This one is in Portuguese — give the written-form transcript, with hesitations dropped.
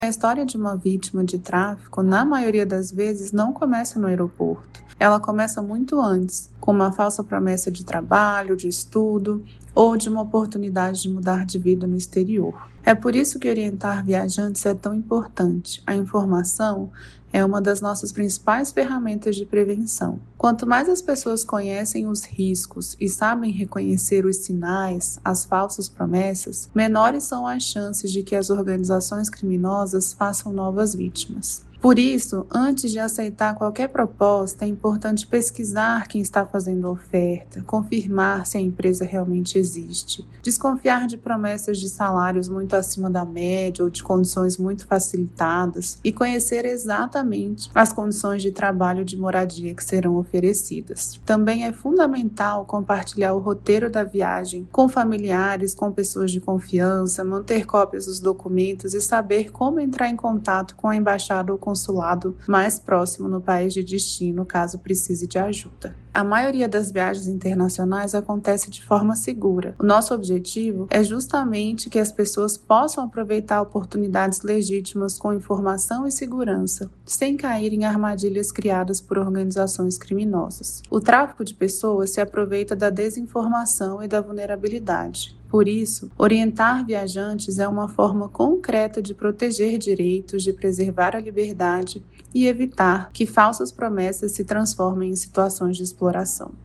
A história de uma vítima de tráfico, na maioria das vezes, não começa no aeroporto. Ela começa muito antes, com uma falsa promessa de trabalho, de estudo ou de uma oportunidade de mudar de vida no exterior. É por isso que orientar viajantes é tão importante. A informação é uma das nossas principais ferramentas de prevenção. Quanto mais as pessoas conhecem os riscos e sabem reconhecer os sinais, as falsas promessas, menores são as chances de que as organizações criminosas façam novas vítimas. Por isso, antes de aceitar qualquer proposta, é importante pesquisar quem está fazendo a oferta, confirmar se a empresa realmente existe, desconfiar de promessas de salários muito acima da média ou de condições muito facilitadas e conhecer exatamente as condições de trabalho e de moradia que serão oferecidas. Também é fundamental compartilhar o roteiro da viagem com familiares, com pessoas de confiança, manter cópias dos documentos e saber como entrar em contato com a embaixada ou consulado mais próximo no país de destino, caso precise de ajuda. A maioria das viagens internacionais acontece de forma segura. O nosso objetivo é justamente que as pessoas possam aproveitar oportunidades legítimas com informação e segurança, sem cair em armadilhas criadas por organizações criminosas. O tráfico de pessoas se aproveita da desinformação e da vulnerabilidade. Por isso, orientar viajantes é uma forma concreta de proteger direitos, de preservar a liberdade e evitar que falsas promessas se transformem em situações de exploração.